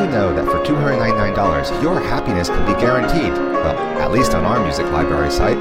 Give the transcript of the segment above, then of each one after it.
you know that for $299, your happiness can be guaranteed? Well, at least on our music library site.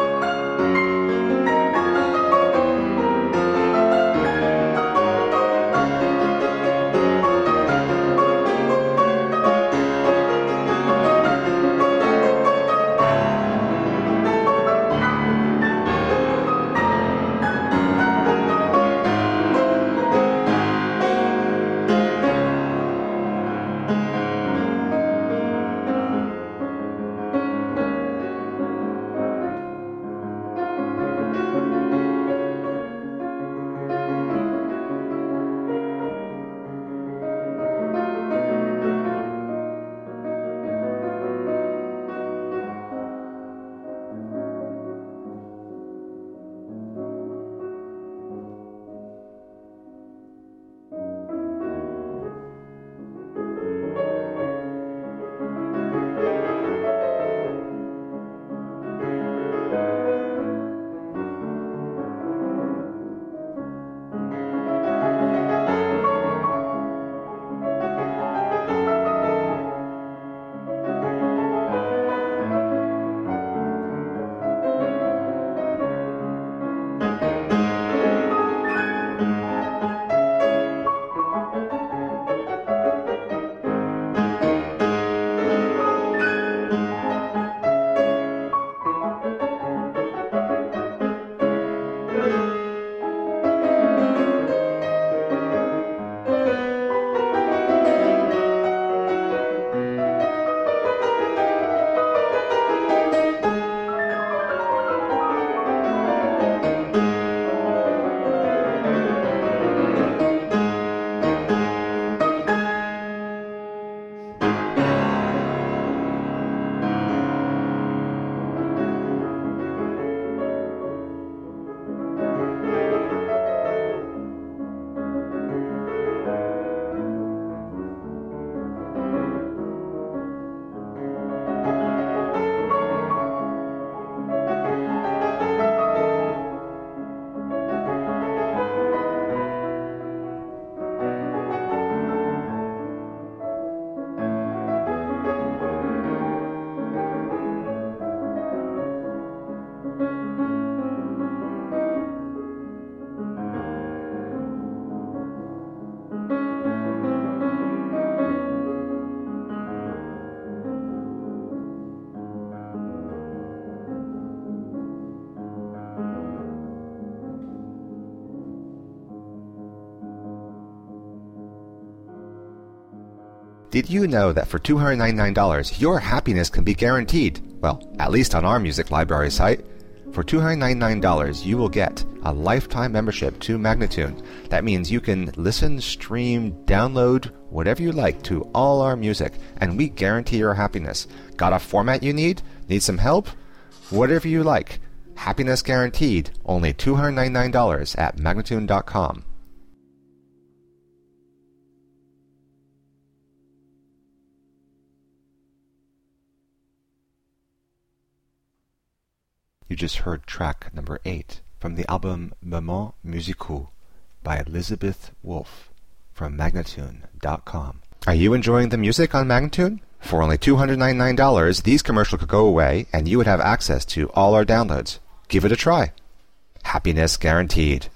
Did you know that for $299, your happiness can be guaranteed? Well, at least on our music library site. For $299, you will get a lifetime membership to Magnatune. That means you can listen, stream, download, whatever you like to all our music, and we guarantee your happiness. Got a format you need? Need some help? Whatever you like. Happiness guaranteed. Only $299 at Magnatune.com. You just heard track number 8 from the album Moments Musicaux by Elizabeth Wolfe from Magnatune.com. Are you enjoying the music on Magnatune? For only $299, these commercials could go away and you would have access to all our downloads. Give it a try. Happiness guaranteed.